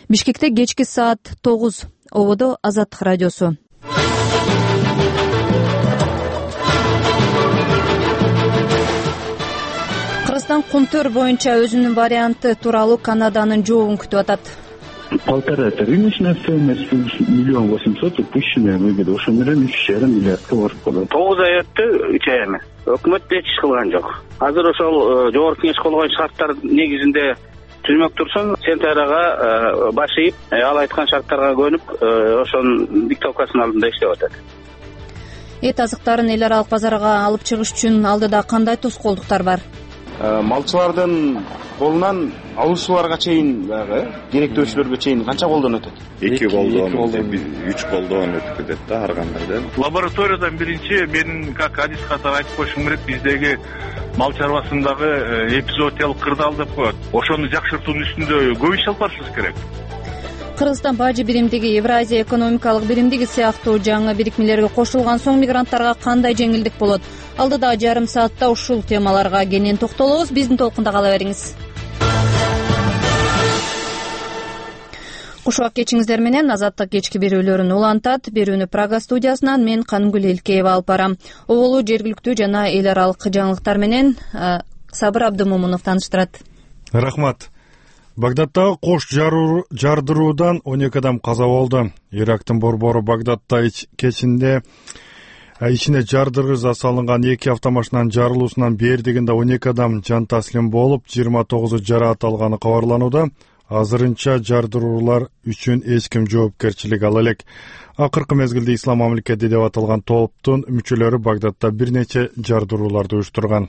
Бишкекте кечки саат 9. Ободо Азаттык радиосу. Кыргызстан Кумтөр боюнча өзүнүн варианты тууралуу Канаданын жообун күтүп атат. 1,5 рыночная стоимость, $1 800 000 упущенная выгода. Ошо менен 3,5 миллиардка барып калат. 9 ай өттү, 3 ай эмес. Өкмөт эч иш кылган жок. Азыр ошол жогорку кеңеш колгон шарттар негизинде түзмөк турсун, сентябрь айга башыйып, ал айткан шарттарга көнүп, ошонун диктовкасынын алдында иштеп атат. Эт азыктарын эл аралык базарга алып чыгыш үчүн алдыда кандай тоскоолдуктар бар? Малчылардын колунан алуучуларга чейин баягы керектөөчүлөргө чейин канча колдон өтөт? 2 колдон, 3 колдон өтүп кетет да ар кандайдан. Лабораториядан биринчи мен как адис катары айтып коюшум керек, биздеги мал чарбасындагы эпизоотиялык кырдаал деп коет. Ошону жакшыртуунун үстүндө көп иш алып барышыбыз керек. Кыргызстан бажы биримдиги, Евразия экономикалык биримдиги сыяктуу жаңы бирикмелерге кошулган соң мигранттарга кандай жеңилдик болот? Алдыда жарым саатта ушул темаларга кенен токтолобуз. Биздин толкунда кала бериңиз. Кушубак кечиңиздер менен Азаттык кечки берүүлөрүн улантат. Берүүнү Прага студиясынан мен Каныгүл Элкеева алып барам. Оболу жергиликтүү жана эл аралык жаңылыктар менен Сабыр Абдымомунов тааныштырат. Рахмат. Багдадтагы кош жардыруудан 12 адам каза болду. Ирактын борбору Багдадта кечинде ичине жардыргыч засалынган 2 автомашинанын жарылуусунан бери дегенде 12 адам жан таслим болуп, 29 жараат алганы кабарланууда. Азырынча жардыруулар үчүн эч ким жоопкерчилик ала элек. Акыркы мезгилде Ислам мамлекети деп аталган топтун мүчөлөрү Багдадта бир нече жардырууларды уюштурган.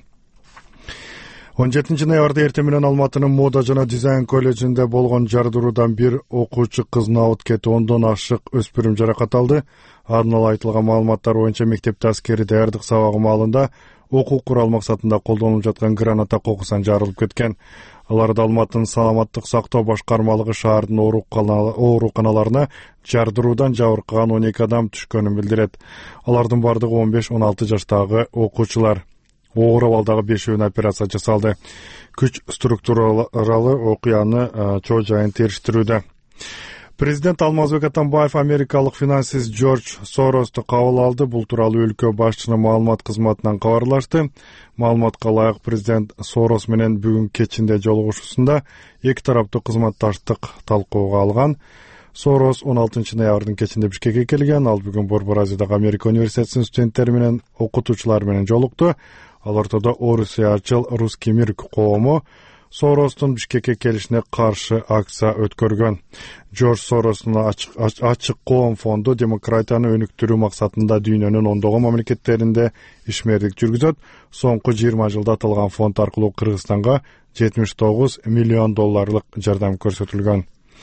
17 ноябрда эртең менен Алматынын мода жана дизайн колледжинде болгон жардыруудан бир окуучу кыздын абыт кетип, 10дон ашык өспүрүм жаракат алды. Алдын ала айтылган маалыматтар боюнча мектепте аскери даярдык сабагы маалында окуу курал максатында колдонулуп жаткан граната кокусан жарылып кеткен. Аларды Алматынын саламаттык сактоо башкармалыгы шаардын ооруканаларына жардыруудан жабыркаган 12 адам түшкөнүн билдирет. Алардын бардыгы 15-16 жаштагы окуучулар. Оор абалдагы 5-өөнө операция жасалды. Күч структуралары окуяны чоо жайын териштирүүдө. Президент Алмазбек Атамбаев америкалык финансист Джордж Соросту кабыл алды. Бул тууралуу өлкө башчынын маалымат кызматынан кабарлашты. Маалыматка ылайык президент Сорос менен бүгүн кечинде жолугушуусунда эки тараптуу кызматташтык талкууга алган. Сорос 16 ноябрдын кечинде Бишкекке келген. Ал бүгүн Борбор Азиядагы Америка университетинин студенттери менен окутуучулары менен жолукту. Ал ортодо Орусия Ачыл Русский мир коому Соростун Бишкекке келишине каршы акция өткөргөн. Джордж Соростун ачык коом фонду демократияны өнүктүрүү максатында дүйнөнүн ондогон мамлекеттеринде ишмердик жүргүзөт. Соңку 20 жылда аталган фонд аркылуу Кыргызстанга $79 миллион жардам көрсөтүлгөн.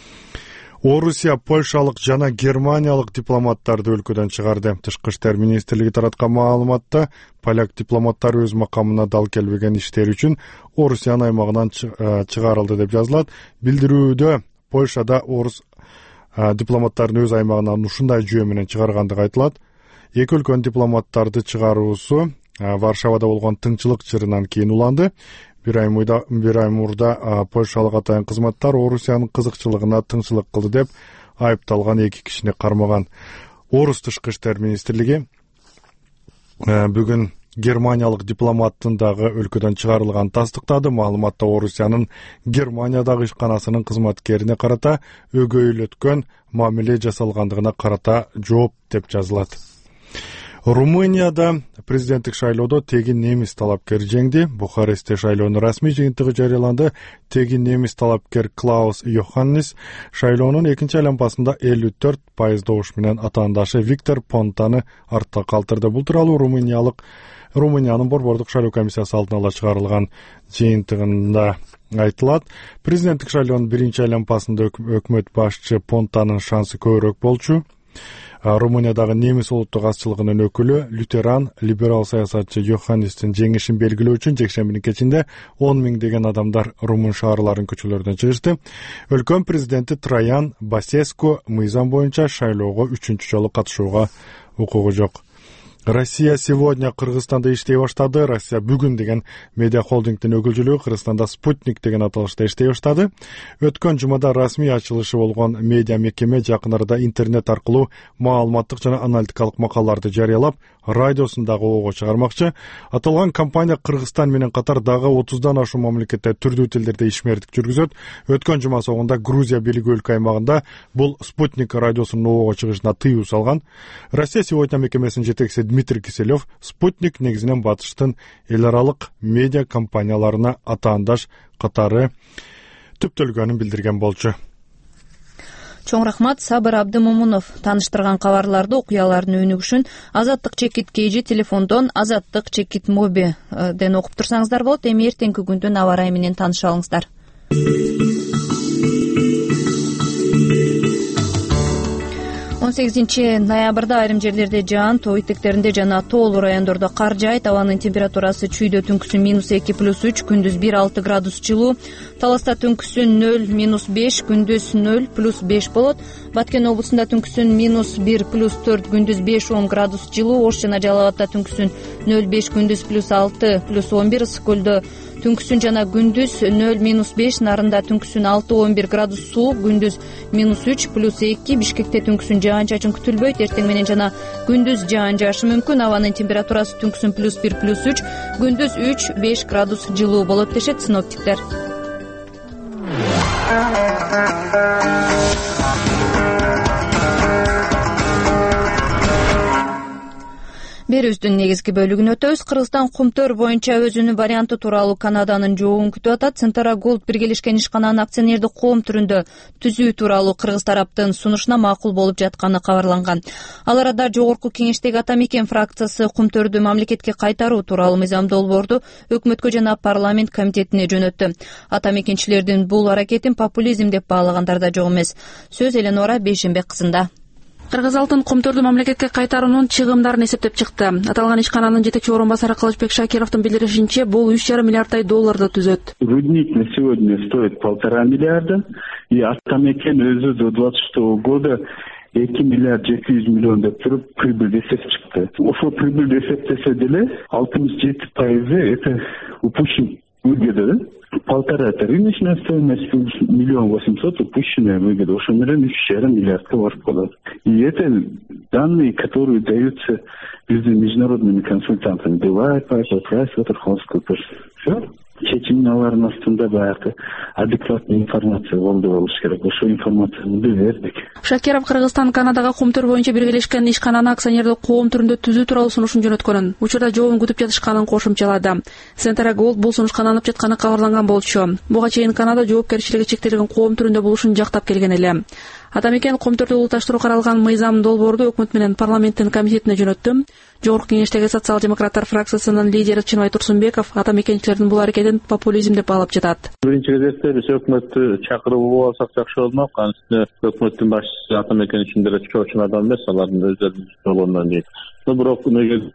Орусия польшалык жана германиялык дипломаттарды өлкөдөн чыгарды. Тышкы иштер министрлиги тараткан маалыматта поляк дипломаттары өз макамына дал келбеген иштери үчүн Орусиянын аймагынан чыгарылды деп жазылат. Билдирүүдө Польшада орус дипломаттарын өз аймагынан ушундай жүйө менен чыгаргандыгы айтылат. Эки өлкөнүн дипломаттарды чыгаруусу Варшавада болгон тыңчылык чырынан кийин уланды. Bir ay murda Польшалык атайын кызматтар Орусиянын кызыкчылыгына тыңчылык кылды деп айыпталган 2 кишини кармаган. Орус тышкы иштер министрлиги бүгүн германиялык дипломаттын дагы өлкөдөн чыгарылганын тастыктады. Маалыматта Орусиянын Германиядагы ишканасынын кызматкерине карата өгөйлөткөн мамиле жасалгандыгына карата жооп деп жазылат. Румынияда президенттик шайлоодо тегин немис талапкер жеңди. Бухарестте шайлоонун расмий жыйынтыгы жарыяланды. Тегин немис талапкер Клаус Йоханнис шайлоонун экинчи айланпасында 54% добуш менен атаандашы Виктор Понтаны артта калтырды. Бул тууралуу Румыниянын борбордук шайлоо комиссиясы алдын ала чыгарылган жыйынтыгында айтылат. Президенттик шайлоонун биринчи айланпасында өкмөт башчы Понтанын шансы көбүрөөк болчу. Румыниядагы немис улуттук азчылыгынын өкүлү лютеран либерал саясатчы Йоханнистин жеңишин белгилөө үчүн жекшембинин кечинде 10 миңдеген адамдар румын шаарларын көчөлөрдөн чыгышты. Өлкө президенти Троян Басеску мыйзам боюнча шайлоого 3-жолу катышууга укугу жок. Россия сегодня Кыргызстанда иштей баштады. Россия бүгүн деген медиа холдингдин өкүлчүлүгү Кыргызстанда Спутник деген аталышта иштей баштады. Өткөн жумада расмий ачылышы болгон медиа мекеме жакын арада интернет аркылуу маалыматтык жана аналитикалык макалаларды жарыялап, радиосун дагы ого чыгармакчы. Аталган компания Кыргызстан менен катар дагы 30дан ашуун мамлекетте түрдүү тилдерде ишмердик жүргүзөт. Өткөн жума соңунда Грузия бийлиги өлкө аймагында бул Спутник радиосунун ого чыгышына тыюу салган. Россия сегодня мекемесинин жетекчиси Дмитрий Киселев Спутник негизинен батыштын эл аралык медиа компанияларына атаандаш катары түптөлгөнүн билдирген болчу. Чоң рахмат Сабыр Абдымомунов. Тааныштырган кабарларды, окуялардын өнүгүшүн Азаттык чекит KG телефондон Азаттык чекит моби ден окуп турсаңыздар болот. Эми эртеңки күндүн аба ырайы менен тааныша алыңыздар. 18 ноябрда айрым жерлерде жаан, тоо этектеринде жана тоолуу райондордо кар жаайт. Абанын температурасы чүйдө түнкүсүн -2 + 3, күндүз 1-6 градус жылуу. Таласта түнкүсүн 0-5, күндүз 0 + 5 болот. Баткен облусунда түнкүсүн -1 + 4, күндүз 5-10 градус жылуу. Ош жана Жалал абадда түнкүсүн 0-5, күндүз +6 + 11. Ысык көлдө түнкүсүн жана күндүз 0-5, Нарында түнкүсүн 6-11 градус суук, күндүз -3 + 2. Бишкекте түнкүсүн жаан-чачын күтүлбөйт. Эртең менен жана күндүз жаан жаашы мүмкүн. Абанын температурасы түнкүсүн +1 + 3, күндүз 3-5 градус жылуу болот дешет синоптиктер. Берүүбүздүн негизги бөлүгүнө өтөбүз. Кыргызстан Кумтөр боюнча өзүнүн варианты тууралуу Канаданын жообун күтүп атат. Центара Голд биргелешкен ишкананын акционердик коом түрүндө түзүү тууралуу кыргыз тараптын сунушуна макул болуп жатканы кабарланган. Ал арада жогорку кеңештеги Ата Мекен фракциясы Кумтөрдү мамлекетке кайтаруу тууралуу мыйзам долбоорду өкмөткө жана парламент комитетине жөнөттү. Ата Мекенчилердин бул аракетин популизм деп баалагандар да жок эмес. Сөз Эленора Бейшембек кызында. Кыргыз алтын Кумтөрдү мамлекетке кайтаруунун чыгымдарын эсептеп чыкты. Аталган ишкананын жетекчи орун басары Кылычбек Шакировдун билдиришинче, бул 3,5 миллиарддай долларды түзөт. Рудник на сегодня стоит 1,5 миллиарда, и Ата Мекен өзү до 26 года 2 миллиард 200 миллион деп туруп прибыль эсеп чыкты. Ошол прибыль эсептесе деле 67% это упущен выгода. 1,5 это рыночная стоимость, 1 800 000 упущенная выгода. Ошо менен 3,5 миллиардка барып калат. И это данные, которые даются биздин международными консультантами. Deloitte, PricewaterhouseCoopers. Все. Чечимдин алардын астында баягы адекватный информация болуш керек. Ошол информацияны бердик. Шакиров Кыргызстан Канадага Кумтөр боюнча биргелешкен ишкананы акционердик коом түрүндө түзүү тууралуу сунушун жөнөткөнүн, учурда жообун күтүп жатышканын кошумчалады. Центара Голд бул сунушка алынып жатканы кабарланган болчу. Буга чейин Канада жоопкерчилиги чектелген коом түрүндө болушун жактап келген эле. Ата Мекен Кумтөрдү улутташтыруу каралган мыйзам долбоорду өкмөт менен парламенттин комитетине жөнөттү. Жогорку кеңештеги социал-демократтар фракциясынын лидери Чынбай Турсунбеков Ата Мекенчилердин бул аракетин популизм деп баалап жатат. Биринчи кезекте биз өкмөттү чакырып алсак жакшы болмок. Анткени өкмөттүн башчысы Ата Мекен үчүн деле чоочун адам эмес, алардын өздөрүнүн жолунан дейт. Бирок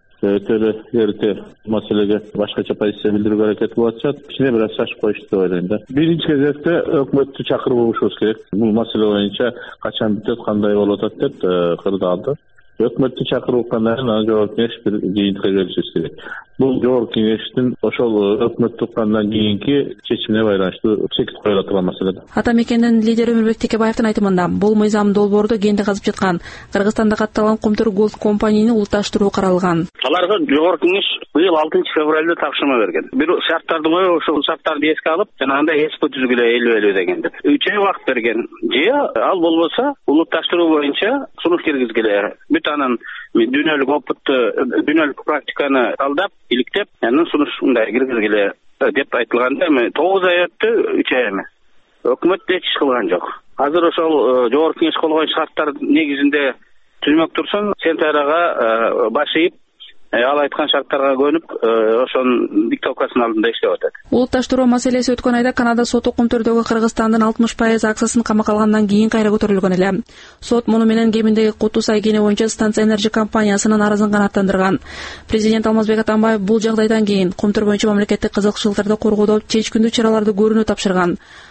эрте маселеге башкача позиция билдирүүгө аракет кылып атышат. Кичине бир аз шашып коюшту деп ойлойм да. Биринчи кезекте өкмөттү чакырып алышыбыз керек. Бул маселе боюнча качан бүтөт, кандай болуп атат деп кырдаалды. Өкмөттү чакырып аткандан кийин жогорку кеңеш бир жыйынтыкка келишибиз керек. Бул жогорку кеңештин ошол өкмөттү уккандан кийинки чечимине байланыштуу чекит коюла турган маселе. Ата Мекендин лидери Өмүрбек Текебаевдин айтымында, бул мыйзам долбоорду кенде казып жаткан Кыргызстанда катталган Кумтөр Голд компанияны улутташтыруу каралган. Аларга жогорку кеңеш быйыл 6 февралда тапшырма берген. Бир шарттарды коюп, ошол шарттарды эске алып, жанагындай эспо түзгүлө элүү деген деп. 3 ай убакыт берген. Же ал болбосо улутташтыруу боюнча сунуш киргизгиле. Анан дүйнөлүк опытты, дүйнөлүк практиканы талдап, иликтеп, анан сунушундай киргизгиле деп айтылганда, 9 ай өттү, 3 ай эмес. Өкмөт эч иш кылган жок. Азыр ошол жогорку кеңеш койгон шарттар негизинде түзмөк турсун, Центрага баш ийип, ал айткан шарттарга көнүп, ошонун диктовкасынын алдында иштеп атат. Улутташтыруу маселеси өткөн айда Канада соту Кумтөрдөгү Кыргызстандын 60% акциясын камакка алгандан кийин кайра көтөрүлгөн эле. Сот муну менен кеминдеги Кутусай кени боюнча станция энержи компаниясынын арызын канааттандырган. Президент Алмазбек Атамбаев бул жагдайдан кийин Кумтөр боюнча мамлекеттик кызыкчылыктарды коргоодо чечкиндүү чараларды көрүүнү тапшырган.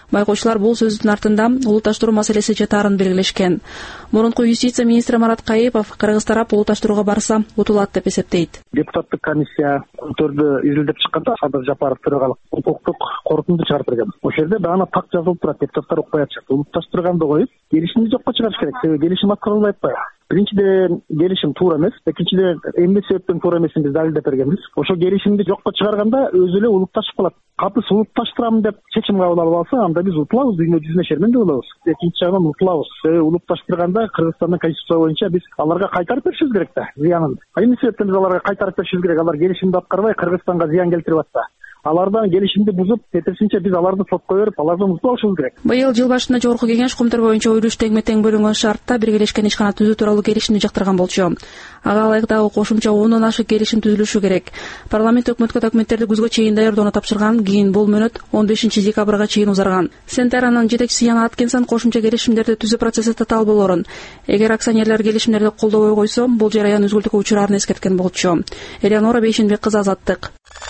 Байкоочулар бул сөздүн артында улутташтыруу маселеси жатаарын белгилешкен. Мурунку юстиция министри Марат Кайыпов Кыргыз тарап улутташтырууга барса утулат деп эсептейт. Депутаттык комиссия көтөрдү изилдеп чыкканда Садыр Жапаров төрагалык укуктук корутунду чыгарып берген. Ошол жерде даана так жазылып турат, депутаттар укпай атышат. Улутташтырганды коюп, келишимди жокко чыгарыш керек. Себеби келишим аткарылбай атпайбы? Биринчиден келишим туура эмес, экинчиден эмне себептен туура эмесин биз далилдеп бергенбиз. Ошол келишимди жокко чыгарганда өзү эле улутташып калат. Капыс улутташтырам деп чечим кабыл алып алса, анда биз утулабыз, дүйнө жүзүнө шермендеп алабыз. Экинчи жагынан утулабыз. Улутташтырганда Кыргызстандын конституция боюнча биз аларга кайтарып беришибиз керек да, зыянын. Эмне себептен биз аларга кайтарып беришибиз керек? Алар келишимди аткарбай Кыргызстанга зыян келтирип атса. Алардан келишимди бузуп, тетирисинче биз аларды сотко берип, алардан утуп алышыбыз керек. Быйыл жыл башында Жогорку Кеңеш коомдор боюнча үлүш теңме-тең бөлүнгөн шартта биргелешкен ишкана түзүү тууралуу келишимди жактырган болчу. Ага ылайык дагы кошумча 10дон ашык келишим түзүлүшү керек. Парламент өкмөткө документтерди күзгө чейин даярдоону тапшырган, кийин бул мөөнөт 15 декабрга чейин узарган. Сентеранын жетекчиси Яна Аткинсон кошумча келишимдерди түзүү процесси татаал болоорун, эгер акционерлер келишимдерди колдобой койсо, бул жараян үзгүлтүккө учурарын эскерткен болчу. Элеонора Бейшенбек кызы, Азаттык.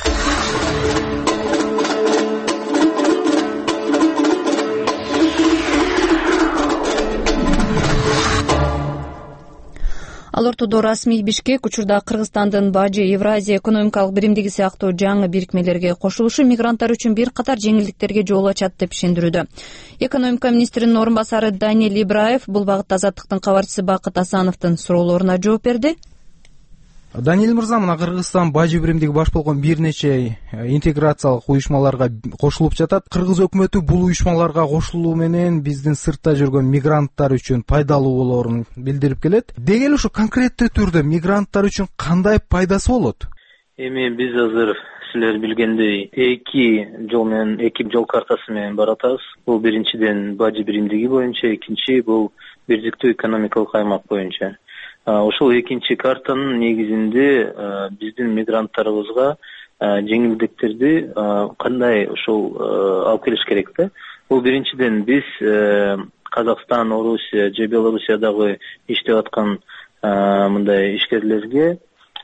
Ал ортодо расмий Бишкек учурда Кыргызстандын Бажы Евразия экономикалык биримдиги сыяктуу жаңы бирикмелерге кошулушу мигранттар үчүн бир катар жеңилдиктерге жол ачат деп ишендирүүдө. Экономика министринин орун басары Даниэль Ибраев бул багытта Азаттыктын кабарчысы Бакыт Асановдун суроолоруна жооп берди. Даниэль мырза, мына Кыргызстан Бажы биримдиги баш болгон бир нече интеграциялык уюшмаларга кошулуп жатат. Кыргыз өкмөтү бул уюшмаларга кошулуу менен биздин сыртта жүргөн мигранттар үчүн пайдалуу болоорун билдирип келет. Деги эле ушу конкреттүү түрдө мигранттар үчүн кандай пайдасы болот? Эми биз азыр силер билгендей эки жол картасы менен баратабыз. Бул биринчиден Бажы биримдиги боюнча, экинчи бул бирдиктүү экономикалык аймак боюнча. Ошол экинчи картанын негизинде биздин мигранттарыбызга жеңилдиктерди кандай ошол алып келиш керек да. Бул биринчиден биз Казакстан, Орусия же Белоруссиядагы иштеп аткан мындай ишкерлерге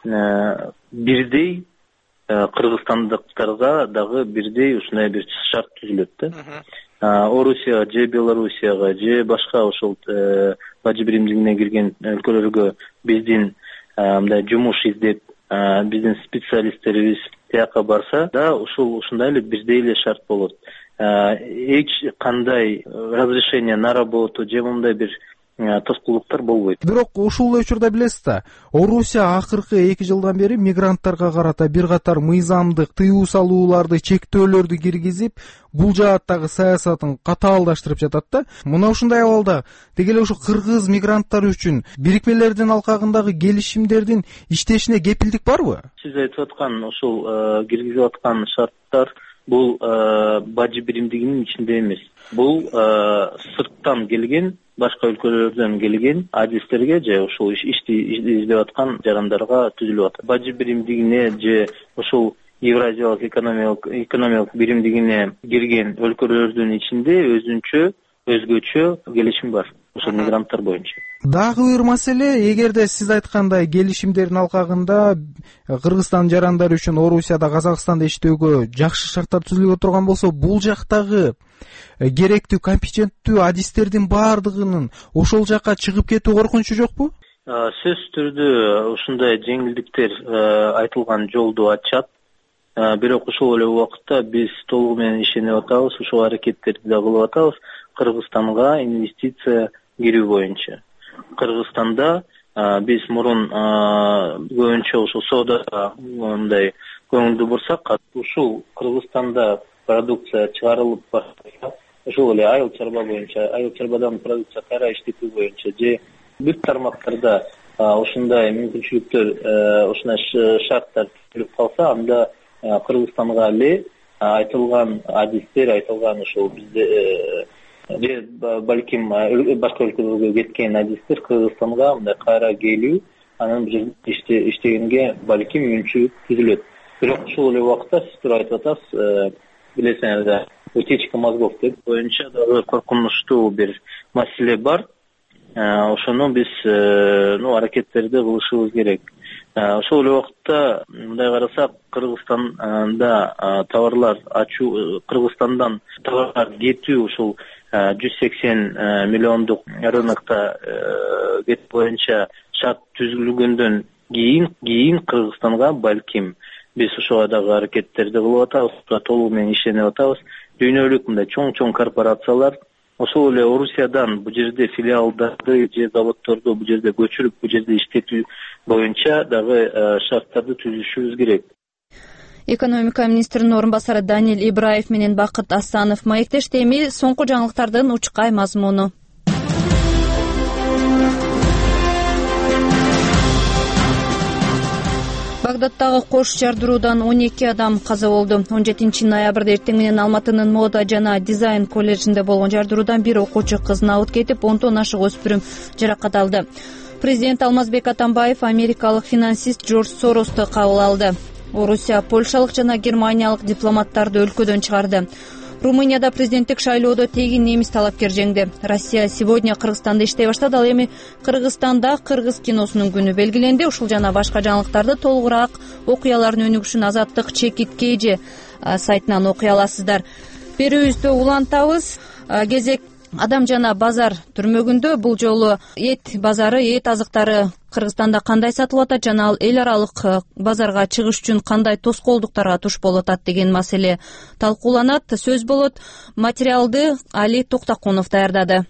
бирдей, кыргызстандыктарга дагы бирдей ушундай бир шарт түзүлөт да. Орусияга же Белоруссияга же башка ошол Бажы биримдигине кирген өлкөлөргө биздин мындай жумуш издеп, биздин специалисттерибиз тияка барса да, ушундай эле бирдей эле шарт болот. Эч кандай разрешение на работу же мындай бир тоскоолдуктар болбойт. Бирок ушул учурда билесиз да, Орусия акыркы 2 жылдан бери мигранттарга карата бир катар мыйзамдык тыюу салууларды, чектөөлөрдү киргизип, бул жааттагы саясатын катаалдаштырып жатат да. Мына ушундай абалда деги эле ушу кыргыз мигранттары үчүн бирикмелердин алкагындагы келишимдердин иштешине кепилдик барбы? Сиз айтып аткан ошол киргизип аткан шарттар бул Бажы биримдигинин ичинде эмес. Бул сырттан келген, башка өлкөлөрдөн келген адистерге же ошол ишти издеп аткан жарандарга түзүлүп атат. Бажы биримдигине же ошол Евразиялык экономикалык биримдигине кирген өлкөлөрдүн ичинде өзгөчө келишим бар ошол мигранттар боюнча. Дагы бир маселе, эгерде сиз айткандай келишимдердин алкагында Кыргызстан жарандары үчүн Орусияда, Казакстанда иштөөгө жакшы шарттар түзүлүп турган болсо, бул жактагы керектүү, компетенттүү адистердин баардыгынын ошол жакка чыгып кетүү коркунучу жокпу? Сөзсүз түрдө ушундай жеңилдиктер айтылган жолду ачат. Бирок ошол эле убакытта биз толугу менен ишенип атабыз, ушул аракеттерди да кылып атабыз Кыргызстанга инвестиция кирүү боюнча. Кыргызстанда биз мурун көбүнчө ошол соодага мындай көңүлдү бурсак, ушул Кыргызстанда продукция чыгарылып барса, ошол эле айыл чарба боюнча, айыл чарбадан продукция кайра иштетүү боюнча же бүт тармактарда ушундай мүмкүнчүлүктөр, ушундай шарттар түзүлүп калса, анда Кыргызстанга эле айтылган адистер, айтылган ошол бизде же балким башка өлкөлөргө кеткен адистер Кыргызстанга мындай кайра келүү, анан бир иштегенге балким мүмкүнчүлүк түзүлөт. Бирок ошол эле убакытта сиз туура айтып атасыз, билесиңер да, утечка мозгов деп боюнча дагы коркунучтуу бир маселе бар. Ошону биз аракеттерди кылышыбыз керек. Ошол эле убакытта мындай карасак, Кыргызстанда товарлар ачуу, Кыргызстандан товарлар кетүү ушул 180 миллиондук рынокто кет боюнча шарт түзүлгөндөн кийин Кыргызстанга балким биз ошого дагы аракеттерди кылып атабыз, толугу менен иштенип атабыз. Дүйнөлүк мындай чоң корпорациялар ошол эле Орусиядан бул жерде филиалдарды же заводдорду бул жерде көчүрүп, бул жерде иштетүү боюнча дагы шарттарды түзүшүбүз керек. Экономика министринин орун басары Даниил Ибраев менен Бакыт Асанов маектешти. Эми соңку жаңылыктардын учкай мазмуну. Багдадтагы кош жардыруудан 12 адам каза болду. 17 ноябрда эртең менен Алматынын мода жана дизайн колледжинде болгон жардыруудан бир окуучу кыз набыт кетип, 10 ашык өспүрүм жаракат алды. Президент Алмазбек Атамбаев америкалык финансист Джордж Соросту кабыл алды. Орусия польшалык жана германиялык дипломаттарды өлкөдөн чыгарды. Румынияда президенттик шайлоодо тегин немис талапкер жеңди. Россия сегодня Кыргызстанда иштей баштады. Ал эми Кыргызстанда кыргыз киносунун күнү белгиленди. Ушул жана башка жаңылыктарды толугураак окуялардын өнүгүшүн Азаттык ЧК сайтынан окуй аласыздар. Берүүбүздү улантабыз. Кезек Адам жана базар түрмөгүндө бул жолу эт базары, эт азыктары Кыргызстанда кандай сатылып атат жана ал эл аралык базарга чыгыш үчүн кандай тоскоолдуктарга туш болуп атат деген маселе талкууланат. Сөз болот. Материалды Али Токтакунов даярдады.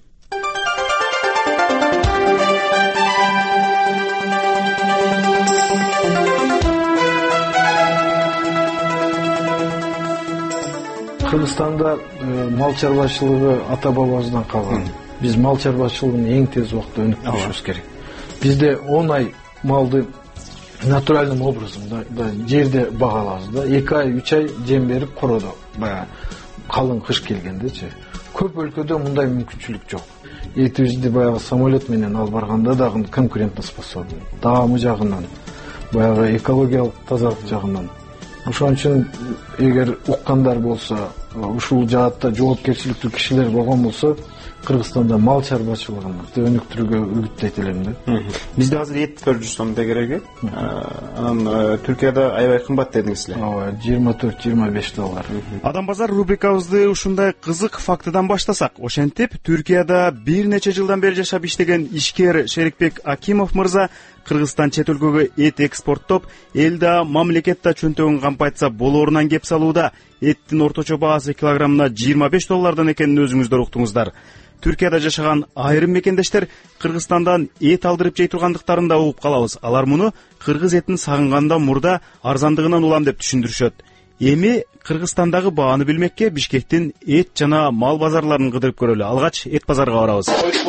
Кыргызстанда мал чарбачылыгы ата бабабыздан калган. Биз мал чарбачылыгын эң тез убакытта өнүктүрүшүбүз керек. Бизде 10 ай малды натуральным образом жерде багалабыз да, 2 ай 3 ай жем берип кородо, баягы калың кыш келгендечи. Көп өлкөдө мындай мүмкүнчүлүк жок. Этибизди баягы самолет менен алып барганда дагы конкурентно способны. Даамы жагынан, баягы экологиялык тазалык жагынан. Ошон үчүн эгер уккандар болсо, ушул жаатта жоопкерчиликтүү кишилер болгон болсо, Кыргызстанда мал чарбачылыгын өнүктүрүүгө үгүттөйт элем да. Бизде азыр эт көрүп жүрсөм дегереги. Анан Түркияда аябай кымбат дедиңиз эле. Ооба, $24-25. Адам базар рубрикабызды ушундай кызык фактыдан баштасак, ошентип Түркияда бир нече жылдан бери жашап иштеген ишкер Шерикбек Акимов мырза Кыргызстан чет өлкөгө эт экспорттоп, элда мамлекетте чөнтөгүн кампайтса болоорунан кеп салууда. Эттин орточо баасы килограммына $25 экенин өзүңүздөр уктуңуздар. Түркияда жашаган айрым мекендештер Кыргызстандан эт алдырып жей тургандыктарын да угуп калабыз. Алар муну кыргыз этин сагынгандан мурда арзандыгынан улам деп түшүндүрүшөт. Эми Кыргызстандагы бааны билмекке Бишкектин эт жана мал базарларын кыдырып көрөлү. Алгач эт базарга барабыз.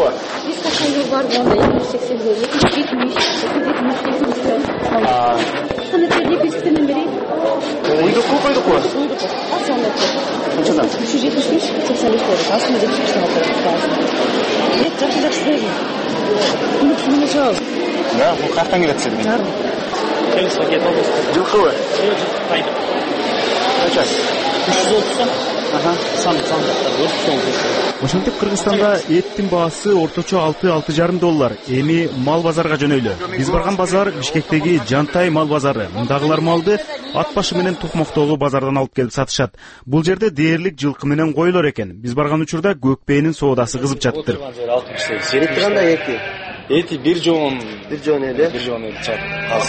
Уйдуку койдуку. Канчадан? 375-85 Aslında geçmişten hatırlıyorum. Evet, çok güzel. Bunu çal. Ya, bu karttan geletse mi? Yardım. Kendisi paket olmuş. Жылкы вы? Hayır. Kaça? 330'dan. Aha. San. Ошентип Кыргызстанда эттин баасы орточо $6-6,5. Эми мал базарга жөнөйлү. Биз барган базар Бишкектеги Жантай мал базары. Мындагылар малды ат башы менен Тукмоктогу базардан алып келип сатышат. Бул жерде дээрлик жылкы менен койлор экен. Биз барган учурда көкпээнин соодасы кызып жатыптыр. Эти кандай эти? Эти бир жон эле. Бир жон эле чат.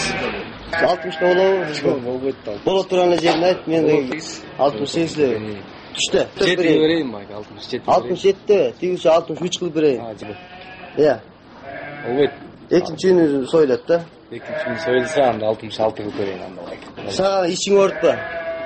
60 болобу? Боло турган жерин айт, мен 68 эле. Түштө. 7 берейин байк, 67. Тигиси 63 кылып берейин. Иә. Owet. Экинчини сойлот да. Экинчини сойлса анда 66 кылып берейин анда байк. Сага ишиң оорутпа.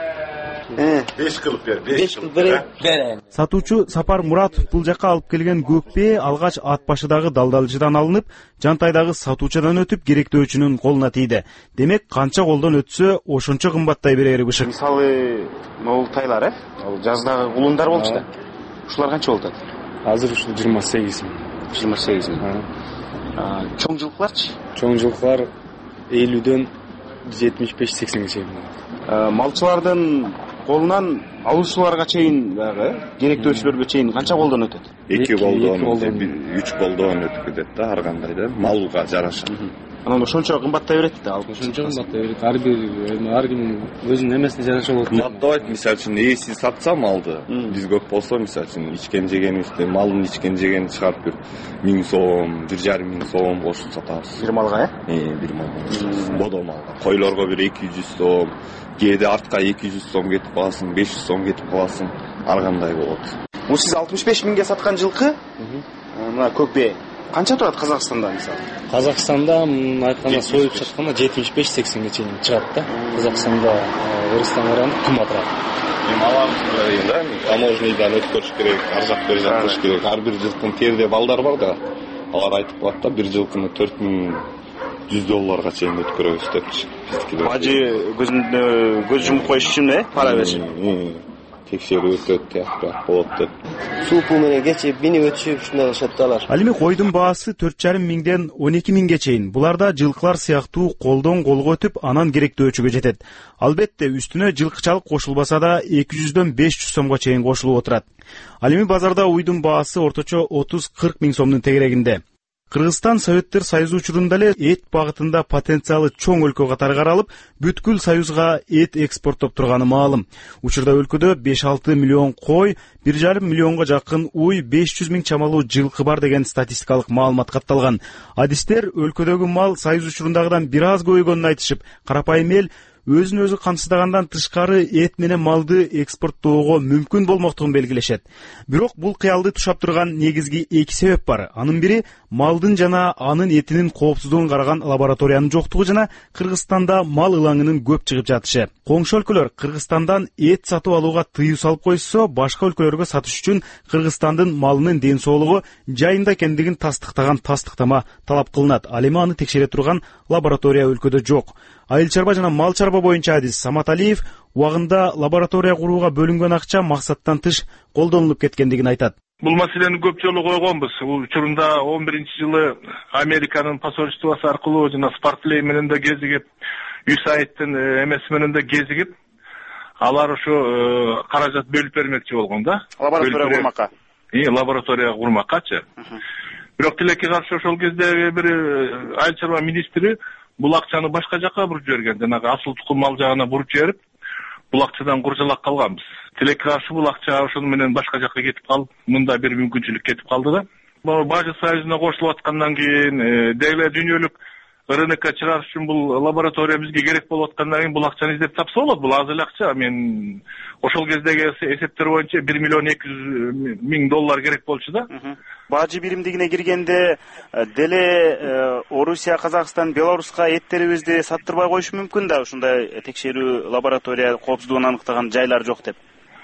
5 кылып бер, 5 кылып берейин. Сатуучу Сапар Муратов бул жакка алып келген көкпе алгач ат башыдагы далдалчыдан алынып, Жантайдагы сатуучадан өтүп керектөөчүнүн колуна тийди. Демек, канча колдон өтсө, ошончо кымбаттай берери бышык. Мисалы, могул тайлар, ал жаздагы улундар болчу да. Ушулар канча болот? Азыр ушул 28 миң. 28 миң. Чоң жылкыларчы? Чоң жылкылар 50дөн 75-80 чейин. Малчылардын колунан Алуучуларга чейин баягы керектөөчүлөргө чейин канча колдон өтөт? 2 колдон, 3 колдон өтүп кетет да, ар кандай да, малга жараша. Анан ошончо кымбаттай берет да, ошончо кымбаттай берет. Ар ким өзүнүн эмесине жараша болот. Кымбаттабайт, мисалы үчүн ээси сатса малды, биз көп болсо, мисалы үчүн ичкен жегенибизде малдын ичкен жегенин чыгарып бир 1000 сом, 1,5 сом кошуп сатабыз. Бир малга, бир малга. Бодо малга. Койлорго бир 200 сом, кээде артка 200 сом кетип каласың, 500 сом кетип каласың, ар кандай болот. Бул сиз 65 миңге саткан жылкы? Мына көкбе канча турат Казакстанда мисалы? Казакстанда айтканда союп сатканда 75-80ге чейин чыгат да. Казакстанда Кыргызстандан кымбатыраак. Аларда да, таможнядан өткөрүш керек, ар жак бер жак кылыш керек. Ар бир жылкын терде балдар бар да. Алар айтып калат да, бир жылкыны $4100 чейин өткөрөбүз депчи. Бажы көз жумуп коюш үчүн пара беришип. Текшерүү өтөт, тияк болот деп. Суу пул менен кечип, минип өтүшүп, ушундай кылышат да алар. Ал эми койдун баасы 4,5 миңден 12 миңге чейин. Буларда жылкылар сыяктуу колдон колго өтүп, анан керектөөчүгө жетет. Албетте, үстүнө жылкычалык кошулбаса да 200дөн 500 сомго чейин кошулуп отурат. Ал эми базарда уйдун баасы орточо 30-40 миң сомдун тегерегинде. Кыргызстан Советтер Союзу учурунда эле эт багытында потенциалы чоң өлкө катары каралып, бүткүл союзга эт экспорттоп турганы маалым. Учурда өлкөдө 5-6 миллион кой, 1,5 миллионго жакын уй, 500 миң чамалуу жылкы бар деген статистикалык маалымат катталган. Адистер өлкөдөгү мал союз учурундагыдан бир аз көбөйгөнүн айтышып, карапайым эл өзүн өзү камсыздагандан тышкары эт менен малды экспорттоого мүмкүн болмоктугун белгилешет. Бирок бул кыялды тушап турган негизги 2 себеп бар. Анын бири малдын жана анын этинин коопсуздугун караган лабораториянын жоктугу жана Кыргызстанда мал ылаңынын көп чыгып жатышы. Коңшу өлкөлөр Кыргызстандан эт сатып алууга тыюу салып койсо, башка өлкөлөргө сатыш үчүн Кыргызстандын малынын ден соолугу жайында экендигин тастыктаган тастыктама талап кылынат. Ал эми аны текшере турган лаборатория өлкөдө жок. Айыл чарба жана мал чарба боюнча адис Самат Алиев убагында лаборатория курууга бөлүнгөн акча максаттан тыш колдонулуп кеткендигин айтат. Бул маселени көп жолу койгонбуз. Бул учурунда 11-жылы Американын посольствосу аркылуу жана Спартлей менен да кезигип, USAID-тин эмеси менен да кезигип, алар ошо каражат бөлүп бермекчи болгон да. Лаборатория курмакка. Лаборатория курмаккачы. Бирок тилекке каршы ошол кезде бир айыл чарба министри бул акчаны башка жакка буруп жиберген. Жанагы асыл тукум мал жагына буруп жиберип, бул акчадан куржалак калганбыз. Тилекке каршы бул акча ошону менен башка жакка кетип калып, мында бир мүмкүнчүлүк кетип калды да. Бажы союзуна кошулуп аткандан кийин деле дүйнөлүк рынокко чыгарыш үчүн бул лаборатория бизге керек болуп аткандан кийин бул акчаны издеп тапса болот. Бул аз эле акча. Мен ошол кездеги эсептер боюнча $1,2 миллион керек болчу да. Бажы биримдигине киргенде деле Орусия, Казакстан, Белоруска эттерибизди саттырбай коюшу мүмкүн да, ушундай текшерүү лаборатория коопсуздугун аныктаган жайлар жок деп.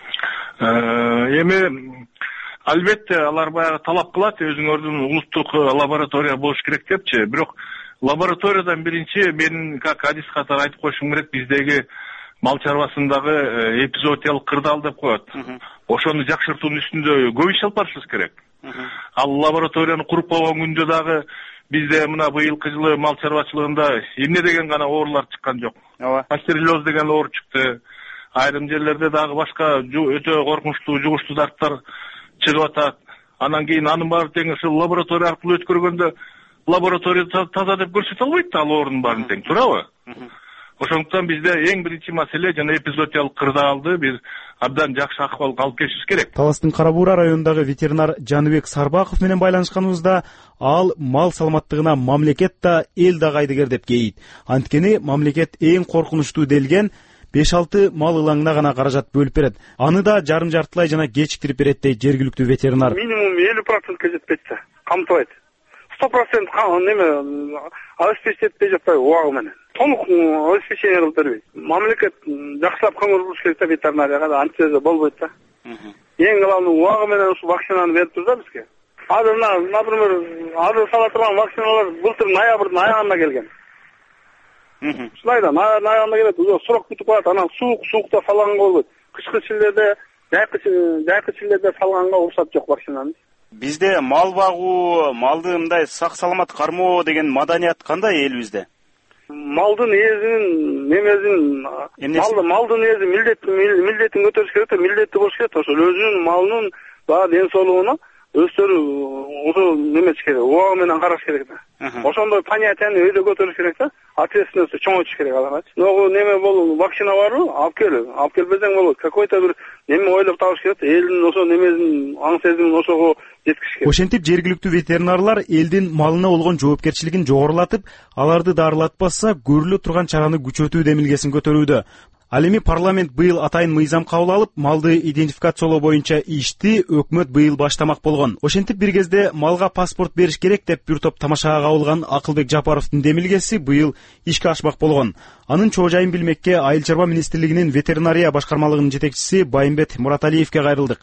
Эми албетте алар баягы талап кылат, өзүңөрдүн улуттук лаборатория болуш керек депчи. Бирок лабораториядан биринчи мен как адис катары айтып коюшум керек, биздеги мал чарбасындагы эпизоотиялык кырдаал деп коет. Ошону жакшыртуунун үстүндө көп иш алып барышыбыз керек. Ал лабораторияны куруп койгон күндө дагы бизде мына быйылкы жылы мал чарбачылыгында эмне деген гана оорулар чыккан жок. Пастереллез деген оору чыкты. Айрым жерлерде дагы башка өтө коркунучтуу жугуштуу зарттар чыгып атат. Анан кийин анын баары тең ушул лаборатория аркылуу өткөргөндө лаборатория таза деп көрсөтө албайт да, ал оорунун баарын тең, туурабы? Ошондуктан бизде эң биринчи маселе жана эпизоотиялык кырдаалды бир абдан жакшы акыбалга алып келишибиз керек. Таластын Кара Буура районундагы ветеринар Жаныбек Сарбаков менен байланышканыбызда ал мал саламаттыгына мамлекет да эл да кайдыгер деп кейит. Анткени мамлекет эң коркунучтуу делген 5-6 мал ылаңына гана каражат бөлүп берет. Аны да жарым-жартылай жана кечиктирип берет дейт жергиликтүү ветеринар. Минимум 50%га жетпейт да, камтыбайт. 100% неме обеспечить этпей жатпайбы убагы менен. Толук обеспечение кылып бербейт. Мамлекет жакшылап көңүл буруш керек да ветеринарияга да, антизе болбойт да. Эң главный убагы менен ушу вакцинаны берип тур да бизге. Азыр например, азыр сала турган вакциналар былтыр ноябрдын аягында келген. Ушулайда ноябрда келет, уже срок бүтүп калат, анан суукта салганга болбойт. Кышкы чиллерде, жайкы чиллерде салганга уруксат жок вакцинаны. Бизде мал багуу, малды мындай сак саламат кармоо деген маданият кандай элибизде? малдын ээсинин немесин малдын ээси милдетин көтөрүш керек да, милдетти болуш керек. Ошол өзүнүн малынын баягы ден соолугуна өздөрү ошол немеш керек, убагы менен караш керек да. Ошондой понятияны өйдө көтөрүш керек да, ответственность чоңойтуш керек аларчы. Ногу неме болу, вакцина барбы? Алып келбесең болот. Какой-то бир неме ойлоп табыш керек да, элдин ошо немесин, аң сезимин ошого жеткизиш керек. Ошентип жергиликтүү ветеринарлар элдин малына болгон жоопкерчилигин жогорулатып, аларды дарылатпаса көрүлө турган чараны күчөтүү демилгесин көтөрүүдө. Ал эми парламент быйыл атайын мыйзам кабыл алып, малды идентификациялоо боюнча ишти өкмөт быйыл баштамак болгон. Ошентип бир кезде малга паспорт бериш керек деп бир топ тамашага кабылган Акылбек Жапаровдун демилгеси быйыл ишке ашмак болгон. Анын чоо жайын билмекке Айыл чарба министрлигинин ветеринария башкармалыгынын жетекчиси Байымбет Мураталиевке кайрылдык.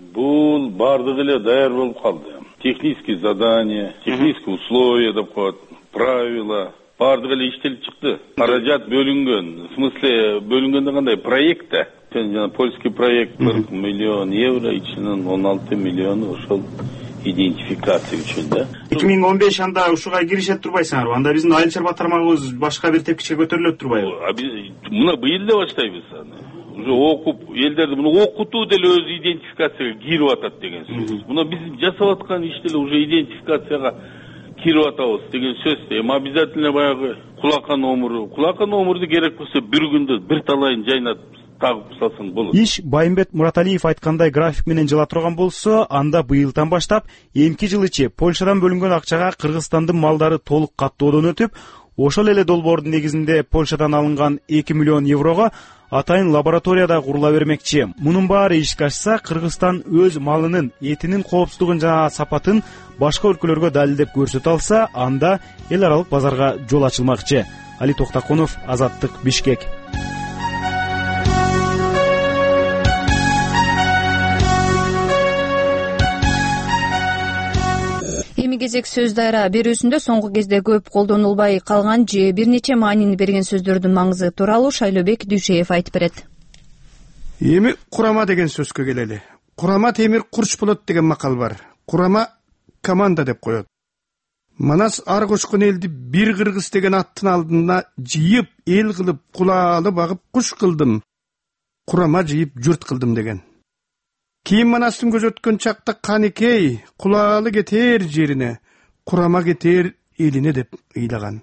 Бул бардыгы эле даяр болуп калды. Технические задания, технические условия деп коет, правила бардыгы эле иштелип чыкты. Каражат бөлүнгөн. В смысле, бөлүнгөндө кандай проект да. Жана польский проект 40 миллион евро, ичинен 16 миллиону ошол идентификация үчүн да. 2015 анда ушуга киришет турбайсыңарбы? Анда биздин айыл чарба тармагыбыз башка бир тепкичке көтөрүлөт турбайбы? Мына быйыл эле баштайбыз аны. Уже окуп, элдерди муну окутуу деле өз идентификацияга кирип атат деген сөз. Мына биз жасап аткан иш деле уже идентификацияга кирип атабыз деген сөз. Эми обязательно баягы кулака номурду керек болсо бир күндө бир талайын жайнатып тагып салсаң болот. Иш Байымбет Мураталиев айткандай график менен жыла турган болсо, анда быйылдан баштап эмки жылычы Польшадан бөлүнгөн акчага Кыргызстандын малдары толук каттоодон өтүп, ошол эле долбоордун негизинде Польшадан алынган 2 миллион еврого атайын лабораторияда курула бермекчи. Мунун баары ишке ашса, Кыргызстан өз малынын этинин коопсуздугун жана сапатын башка өлкөлөргө далилдеп көрсөтө алса, анда эл аралык базарга жол ачылмакчы. Али Токтакунов, Азаттык, Бишкек. Кезек сөз дайра берүүсүндө соңку кезде көп колдонулбай калган же бир нече маанини берген сөздөрдүн маңызы тууралуу Шайлообек Дүйшеев айтып берет. Эми курама деген сөзгө келели. Курама темир курч болот деген макал бар. Курама команда деп коет. Манас ар кошкон элди бир кыргыз деген аттын алдына жыйып, эл кылып, кулаалы багып куш кылдым. Курама жыйып журт кылдым деген. Кийин Манастын көзөткөн чакта канекей, кулаалы кетер жерине, курама кетер элине деп ыйлаган.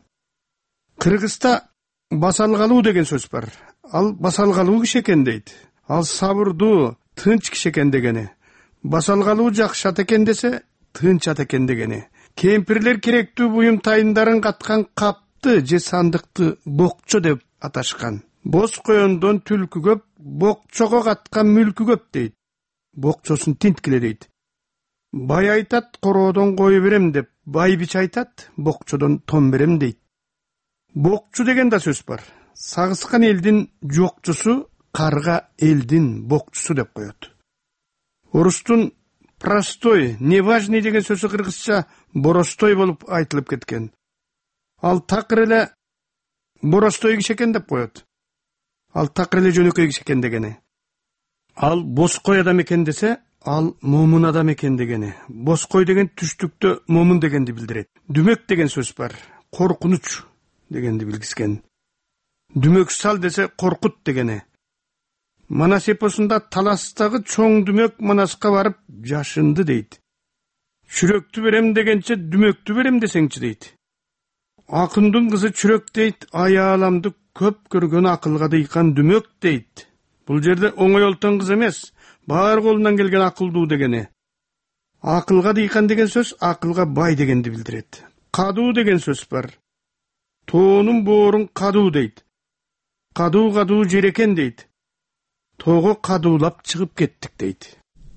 Кыргызда басалгалуу деген сөз бар. Ал басалгалуу киши экен дейт. Ал сабырдуу, тынч киши экен дегени. Басалгалуу жакшы ат экен десе, тынч ат экен дегени. Кемпирлер керектүү буюм тайындарын каткан капты же сандыкты бокчо деп аташкан. Боз коёндон түлкү көп, бокчого каткан мүлкү көп дейт. Бокчосун тинткиле дейт. Бай айтат, короодон кой берем деп, бай бич айтат, бокчодон тон берем дейт. Бокчу деген да сөз бар. Сагыскан элдин жокчусу, карга элдин бокчусу деп коет. Орустун простой, неважный деген сөзү кыргызча боростой болуп айтылып кеткен. Ал такыр эле боростой киши экен деп коет. Ал такыр эле жөнөкөй киши экен дегени. Ал боской адам экен десе, ал момун адам экен дегени. Боской деген түштүктө момун дегенди билдирет. Дүмөк деген сөз бар. Коркунуч дегенди билгискен. Дүмөк сал десе коркут дегени. Манас эпосунда таластагы чоң дүмөк Манаска барып жашынды дейт. Чүрөктү берем дегенче дүмөктү берем десеңчи дейт. Акындын кызы чүрөк дейт, аяламды көп көргөн акылга дыйкан дүмөк дейт. Бул жерде оңой олтон кыз эмес, бар колунан келген акылдуу дегени. Акылга дыйкан деген сөз акылга бай дегенди билдирет. Кадуу деген сөз бар. Тоонун боорун кадуу дейт. Кадуу жер экен дейт. Тоого кадуулап чыгып кеттик дейт.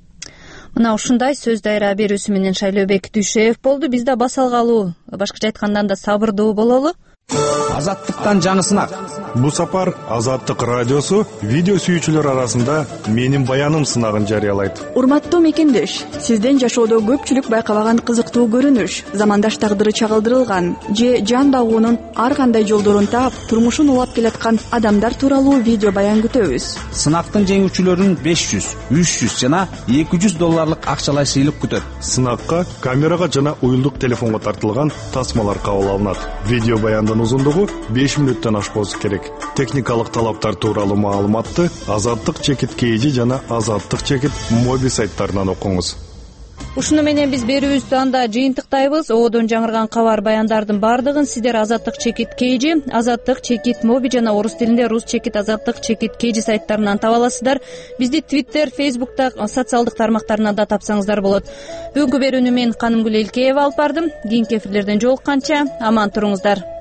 Мына ушундай сөз дайра берүүсү менен Шайлообек Дүйшеев болду. Биз да басалгалуу, башкача айткандан да сабырдуу бололу. Азаттыктан жаңы сынак. Бу сапар Азаттык радиосу видео сүйүүчүлөр арасында менин баяным сынагын жарыялайт. Урматтуу мекендеш, сизден жашоодо көпчүлүк байкабаган кызыктуу көрүнүш, замандаш тагдыры чагылдырылган же жан багуунун ар кандай жолдорун таап, турмушун улап келаткан адамдар тууралуу видео баян күтөбүз. Сынактын жеңүүчүлөрүн 500, 300 жана 200 долларлык акчалай сыйлык күтөт. Сынакка камерага жана уюлдук телефонго тартылган тасмалар кабыл алынат. Видео баянды видеонун узундугу 5 мүнөттөн ашпоосу керек. Техникалык талаптар тууралуу маалыматты Азаттык чекит KG жана Азаттык чекит Моби сайттарынан окуңуз. Ушуну менен биз берүүбүздү анда жыйынтыктайбыз. Одон жаңырган кабар баяндардын бардыгын сиздер Азаттык чекит KG, Азаттык чекит Моби жана орус тилинде Рус чекит Азаттык чекит KG сайттарынан таба аласыздар. Бизди Twitter, Facebook'та социалдык тармактарынан да тапсаңыздар болот. Бүгүнкү берүүнү мен Канымгүл Элкеева алып бардым. Кийинки эфирлерден жолукканча аман туруңуздар.